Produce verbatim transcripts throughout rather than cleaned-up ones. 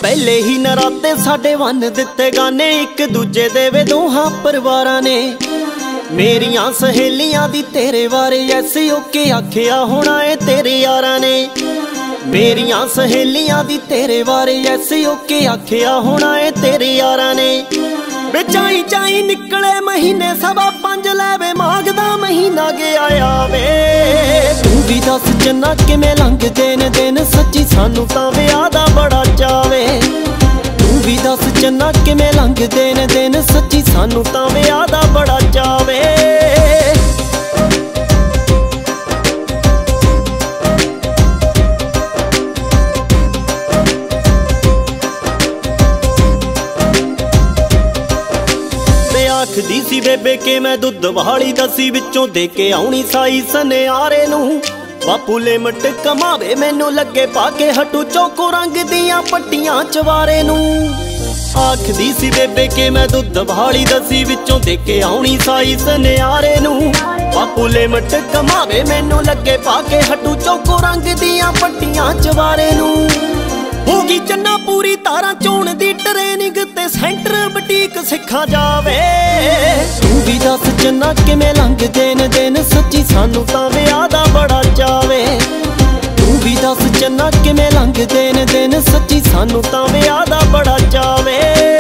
पहले ही नराते साडे वन दिते गाने, एक दूजे देवे दोहां परिवारां ने। मेरियां सहेलियां दी तेरे बारे ऐसे ओके आखिया होना है तेरे यारां ने। मेरियां सहेलियां दी तेरे बारे ऐसे ओके आखिया होना है तेरे यारां ने। चाई चाई निकले महीने सवा पंज लैवे माघदा महीना गया आवे। तू भी दस चन्ना किवें लंघदे ने दिन, सच्ची सानू तां विआह दा बड़ा चावे। तू भी दस चन्ना किवें लंघदे ने दिन, सच्ची सानू तां विआह दा बड़ा चावे। आखदी सी बेबे के मैं दुध वाली दसी, विचों दे के आउणी साई सनियारे नू। बापू लिमट कमावे मैनू लगे पाके हटू चौको रंग दियां पट्टियां चवारे नू। आखदी सी बेबे के मैं दुध वाली दसी, विचों दे के आउणी साई सनियारे नू। बापू लिमट कमावे मैनू लगे पाके हटू चौको रंग दियां पट्टियां चवारे नू। होगी चन्ना पूरी तारा चोण दी ट्रेनिंग ते सेंटर बुटीक सिखा जावे। तू भी दस चन्ना किवें लंघदे ने दिन, सच्ची सानू तां विआह दा बड़ा चावे। तू भी दस चन्ना किवें लंघदे ने दिन, सच्ची सानू तां विआह दा बड़ा चावे।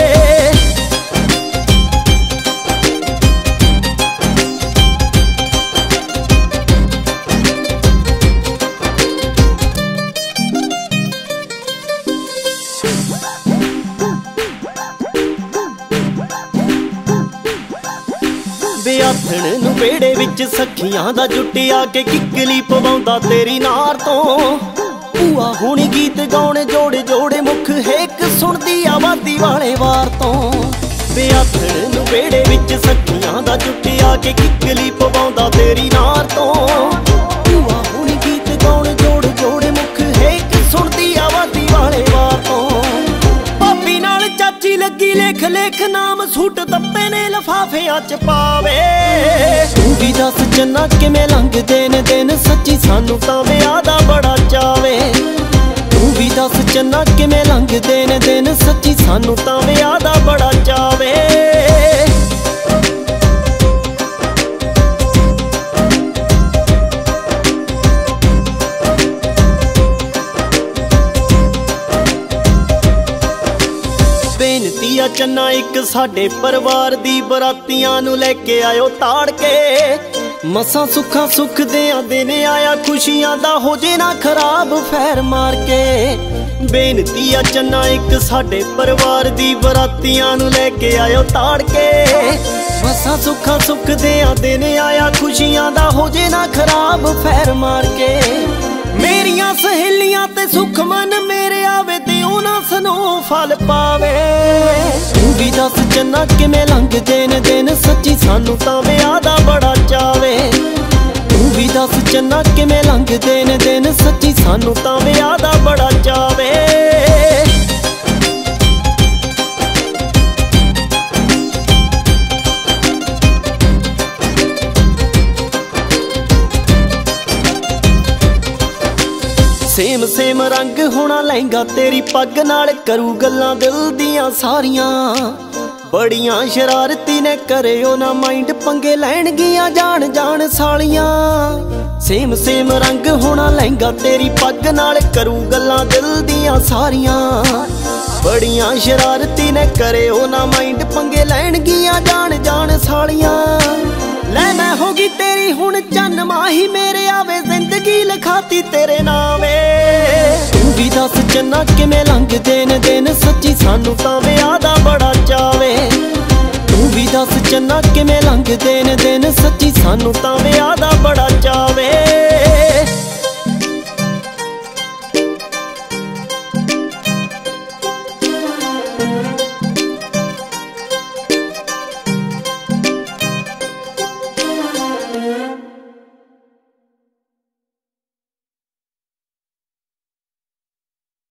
विआथण नूं बेड़े विच सखियां दा जुटिया के किकली पवाउंदा तेरी नार तो। भूआ हुणी गीत गाउणे जोड़े जोड़े मुख हेक सुणदी आवादी वाले वार तो। विआथण नूं बेड़े विच सखियां दा जुटिया के किकली पवाउंदा तेरी नार तो। भूआ हुणी गीत गाउणे जोड़े जोड़े मुख हेक सुणदी आवादी वाले वार तो। भाभी नाल चाची लगी लेख लेख नाम सूट तप्पे ने लफाफियां च पावे। तू भी दस चन्ना किवें लंघदे ने दिन, सच्ची सानू तां विआह दा बड़ा चावे। तू भी दस चन्ना किवें लंघदे ने दिन, सच्ची सानू तां विआह दा बड़ा चावे। बेनती आ चन्ना एक साडे परिवार दी, बरातियां नू लैके आयो ताड़ के। मसां सुखा सुख देआं दिन आया, खुशियां दा हो जे ना खराब फैर मार के। बेनती आ चन्ना एक साडे परिवार दी, बरातियां नू लैके आयो ताड़ के। मसां सुखा सुख देआं दिन आया, खुशियां दा हो जे ना खराब फैर मार के। मेरियां सहेलियां ते सुख मन मेरे आवे ते उन्हां सनो फल पावे। तू भी दस चन्ना किवें लंघदे ने दिन, सच्ची सानू तां विआह दा बड़ा चावे। तू भी दस चन्ना किवें लंघदे ने दिन, सच्ची सानू तां विआह दा बड़ा चावे। सेम सेम रंग होना लहंगा तेरी पग नाल, करू गल्लां दिल दियां सारियां। बड़ियां शरारती ने करे ओ ना माइंड, पंगे लैणगियां जान जान सालियां। सेम सेम रंग होना लहंगा तेरी पग नाल, करू गल्लां दिल दियां सारियां। बड़ियां शरारती ने करे ओ ना माइंड, पंगे लैणगियां जान जान सालियां। ले मैं होगी तेरी हुण चन्न माही, मेरे आवे जिंदगी लिखाती तेरे नावे। तू भी दस चन्ना किवें लंघदे ने दिन, सच्ची सानू तां विआह दा बड़ा चावे। तू भी दस चन्ना किवें लंघदे ने दिन, सच्ची सानू तां विआह दा बड़ा चावे।